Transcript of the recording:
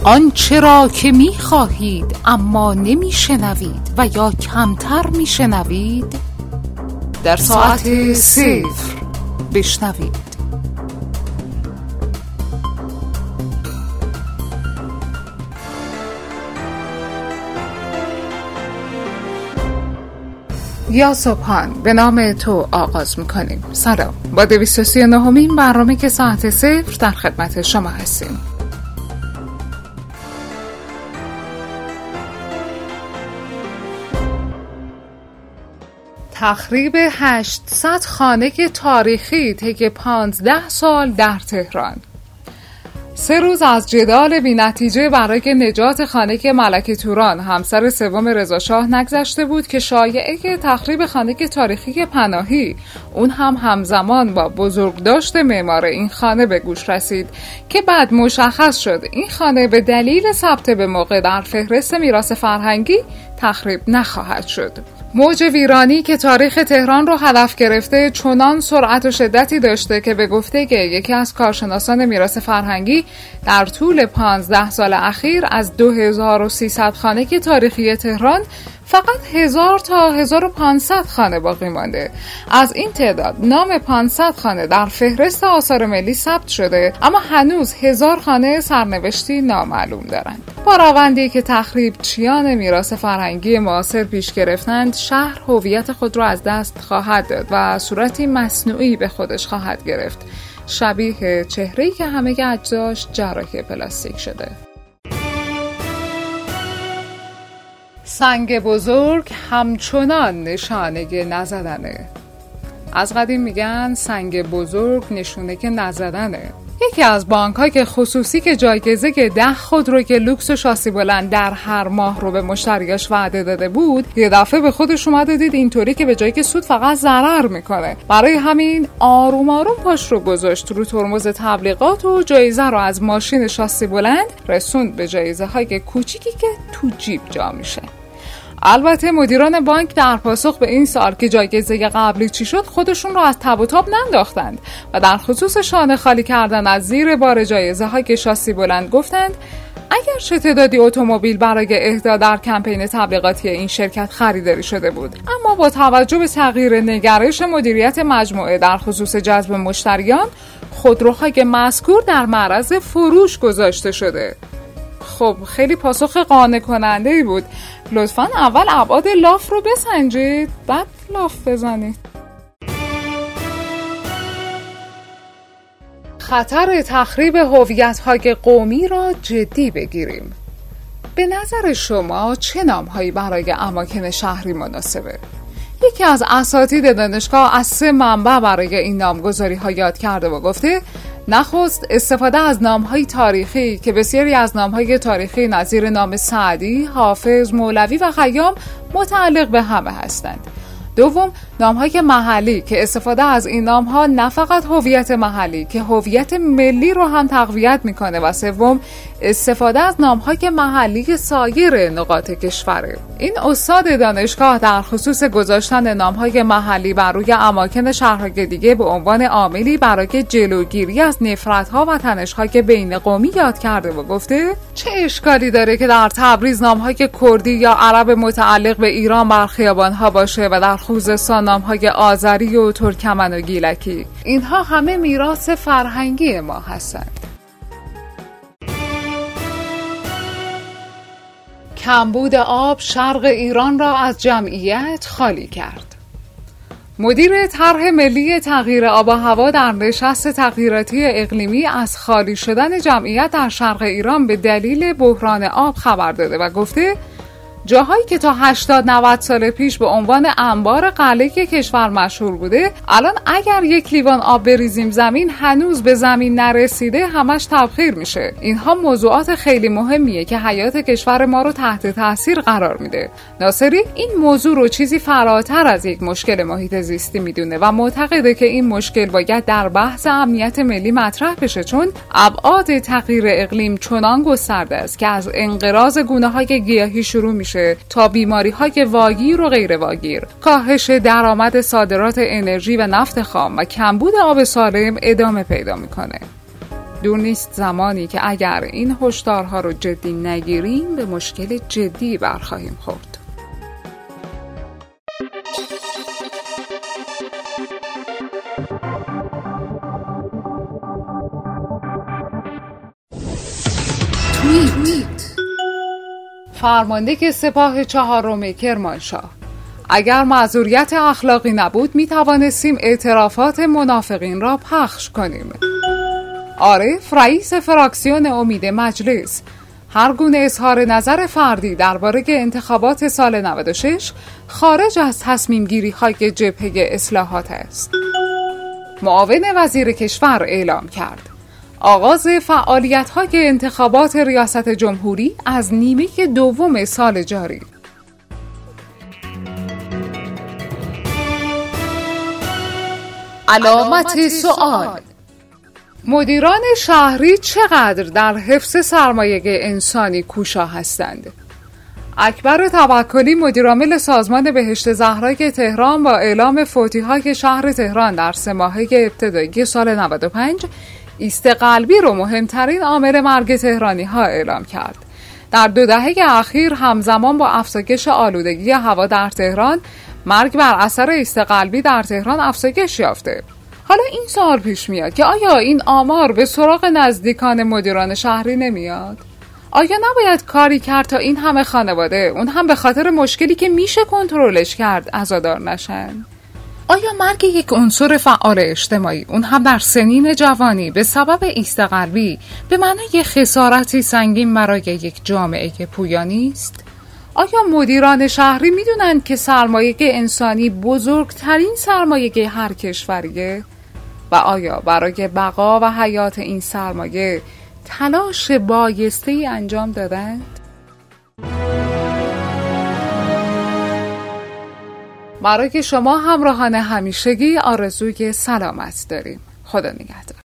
آنچه را که می خواهید اما نمی شنوید و یا کمتر می شنوید در ساعت 0 بشنوید. یا صبحان به نام تو آغاز میکنیم. سلام، با 239مین برنامه که ساعت 0 در خدمت شما هستیم. تخریب 800 خانه تاریخی طی 15 سال در تهران. 3 روز از جدال بی‌نتیجه برای نجات خانه ملکه توران همسر سوم رضا شاه نگذشته بود که شایعه تخریب خانه تاریخی پناهی، اون هم همزمان با بزرگداشت معمار این خانه به گوش رسید که بعد مشخص شد این خانه به دلیل ثبت به موقع در فهرست میراث فرهنگی تخریب نخواهد شد. موج ویرانی که تاریخ تهران رو هدف گرفته چنان سرعت و شدتی داشته که به گفته یکی از کارشناسان میراث فرهنگی در طول 15 سال اخیر از 2300 خانه تاریخی تهران فقط 1000 تا 1500 خانه باقی مانده. از این تعداد نام 500 خانه در فهرست آثار ملی ثبت شده، اما هنوز 1000 خانه سرنوشتی نامعلوم دارند. با روندی که تخریب چیان میراث فرهنگی معاصر پیش گرفتند، شهر هویت خود را از دست خواهد داد و صورتی مصنوعی به خودش خواهد گرفت، شبیه چهره‌ای که همه اجزاش جراحی پلاستیک شده. سنگ بزرگ همچنان نشانه نزدنه. از قدیم میگن سنگ بزرگ نشونه نزدنه. یکی از بانک‌های خصوصی که جایزه 10 خودروی لوکس و شاسی بلند در هر ماه رو به مشتریاش وعده داده بود، یه دفعه به خودش اومده دید اینطوری که به جایی که سود فقط ضرر میکنه. برای همین آروم آروم پاش رو گذاشت رو ترمز تبلیغات و جایزه رو از ماشین شاسی بلند رسوند به جایزه‌های کوچیکی که تو جیب جا میشه. البته مدیران بانک در پاسخ به این سوال که جایزه قبلی چی شد خودشون رو از تب و تاب ننداختند و در خصوص شانه خالی کردن از زیر بار جایزه های شاسی بلند گفتند اگر چه تعدادی اتومبیل برای اهدا در کمپین تبلیغاتی این شرکت خریداری شده بود، اما با توجه به تغییر نگرش مدیریت مجموعه در خصوص جذب مشتریان، خودروهای مذکور در معرض فروش گذاشته شده. خب خیلی پاسخ قانع کننده‌ای بود. لطفاً اول ابعاد لاف رو بسنجید بعد لاف بزنید. خطر تخریب هویت‌های قومی را جدی بگیریم. به نظر شما چه نام‌هایی برای اماکن شهری مناسبه؟ یکی از اساتید دانشگاه از 3 منبع برای این نامگذاری‌ها یاد کرده و گفته نخست استفاده از نام‌های تاریخی که بسیاری از نام‌های تاریخی نظیر نام سعدی، حافظ، مولوی و خیام متعلق به همه هستند. دوم، نام‌های محلی که استفاده از این نام‌ها نه فقط هویت محلی که هویت ملی رو هم تقویت می‌کنه و سوم، استفاده از نام‌های محلی سایر نقاط کشوره. این استاد دانشگاه در خصوص گذاشتن نام‌های محلی بر روی اماکن شهرهای دیگه به عنوان عاملی برای جلوگیری از نفرت‌ها و تنش‌های بین قومی یاد کرده و گفته چه اشکالی داره که در تبریز نام‌های کردی یا عرب متعلق به ایران بر خیابان‌ها باشه و در خوزستان نام‌های آذری و ترکمن و گیلکی. اینها همه میراث فرهنگی ما هستند. کمبود آب شرق ایران را از جمعیت خالی کرد. مدیر طرح ملی تغییر آب و هوا در نشست تغییراتی اقلیمی از خالی شدن جمعیت در شرق ایران به دلیل بحران آب خبر داده و گفته جاهایی که تا 80-90 سال پیش به عنوان انبار قلعه کشور مشهور بوده، الان اگر 1 لیوان آب بریزیم زمین هنوز به زمین نرسیده همش تبخیر میشه. اینها موضوعات خیلی مهمیه که حیات کشور ما رو تحت تاثیر قرار میده. ناصری این موضوع رو چیزی فراتر از یک مشکل محیط زیستی میدونه و معتقده که این مشکل باید در بحث امنیت ملی مطرح بشه، چون ابعاد تغییر اقلیم چنان گسترده است که از انقراض گونه‌های گیاهی شروع میشه تا بیماری‌های واگیر و غیر واگیر، کاهش درآمد صادرات انرژی و نفت خام و کمبود آب سالم ادامه پیدا میکنه. دور نیست زمانی که اگر این هشدارها رو جدی نگیریم به مشکل جدی برخواهیم خورد. فرمانده سپاه 4 کرمانشاه: اگر معذوریت اخلاقی نبود می توانستیم اعترافات منافقین را پخش کنیم. عارف، رئیس فراکسیون امید مجلس: هر گونه اظهار نظر فردی درباره انتخابات سال 96 خارج از تصمیم گیری های جبهه اصلاحات است. معاون وزیر کشور اعلام کرد: آغاز فعالیت‌های انتخابات ریاست جمهوری از نیمه دوم سال جاری. علامت سوال: مدیران شهری چقدر در حفظ سرمایه انسانی کوشا هستند؟ اکبر توکلی، مدیرعامل سازمان بهشت زهرای تهران، با اعلام فوتی‌های شهر تهران در 3 ماهه ابتدایی سال 95 ایست قلبی رو مهمترین عامل مرگ تهرانی‌ها اعلام کرد. در 2 دهه اخیر همزمان با افزایش آلودگی هوا در تهران، مرگ بر اثر ایست قلبی در تهران افزایش یافته. حالا این سوال پیش میاد که آیا این آمار به سراغ نزدیکان مدیران شهری نمیاد؟ آیا نباید کاری کرد تا این همه خانواده، اون هم به خاطر مشکلی که میشه کنترلش کرد، عزادار نشن؟ آیا مرگ یک عنصر فعال اجتماعی، اون هم در سنین جوانی، به سبب ایست قلبی به معنای خسارتی سنگین برای یک جامعه پویانی است؟ آیا مدیران شهری میدونن که سرمایه انسانی بزرگترین سرمایه هر کشوریه؟ و آیا برای بقا و حیات این سرمایه تلاش بایسته‌ای انجام دادند؟ برای شما همراهان همیشگی آرزوی سلامت داریم. خدا نگهدار.